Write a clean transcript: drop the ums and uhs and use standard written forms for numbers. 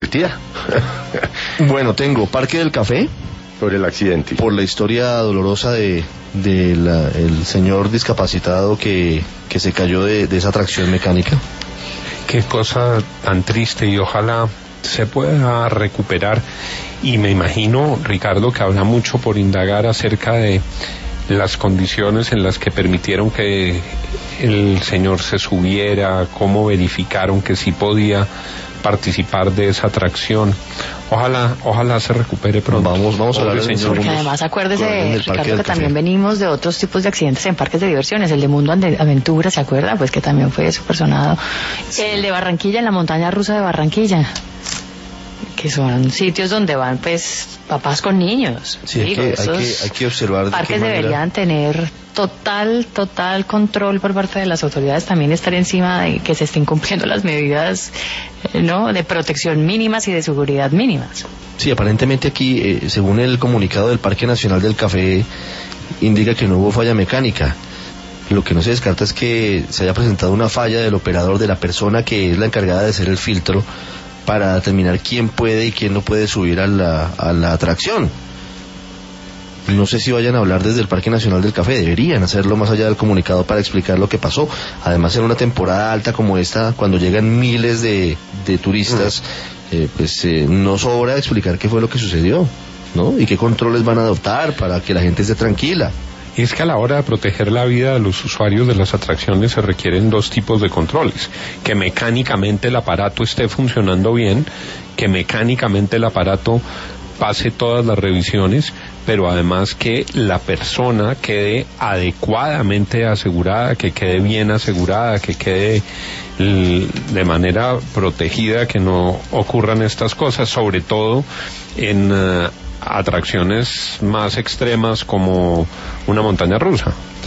divertida. Bueno, tengo Parque del Café. Por el accidente. Por la historia dolorosa de el señor discapacitado que se cayó de esa atracción mecánica. Qué cosa tan triste, y ojalá se pueda recuperar. Y me imagino, Ricardo, que habrá mucho por indagar acerca de las condiciones en las que permitieron que el señor se subiera, cómo verificaron que sí podía participar de esa atracción. Ojalá se recupere pronto. Vamos a hablar del señor. Porque además acuérdese, Ricardo, que también venimos de otros tipos de accidentes en parques de diversiones. El de Mundo Aventura, ¿se acuerda? Pues que también fue supersonado. Sí. El de Barranquilla, en la montaña rusa de Barranquilla, que son sitios donde van pues papás con niños. Sí, hay que observar. Parques deberían tener total control por parte de las autoridades, también estar encima de que se estén cumpliendo las medidas, ¿no?, de protección mínimas y de seguridad mínimas. Sí, aparentemente aquí, según el comunicado del Parque Nacional del Café, indica que no hubo falla mecánica. Lo que no se descarta es que se haya presentado una falla del operador, de la persona que es la encargada de hacer el filtro para determinar quién puede y quién no puede subir a la atracción. No sé si vayan a hablar desde el Parque Nacional del Café, deberían hacerlo más allá del comunicado para explicar lo que pasó. Además, en una temporada alta como esta, cuando llegan miles de turistas, no sobra explicar qué fue lo que sucedió, ¿no? Y qué controles van a adoptar para que la gente esté tranquila. Y es que a la hora de proteger la vida de los usuarios de las atracciones se requieren dos tipos de controles: que mecánicamente el aparato esté funcionando bien, que mecánicamente el aparato pase todas las revisiones, pero además que la persona quede adecuadamente asegurada, que quede bien asegurada, que quede de manera protegida, que no ocurran estas cosas, sobre todo en atracciones más extremas como una montaña rusa.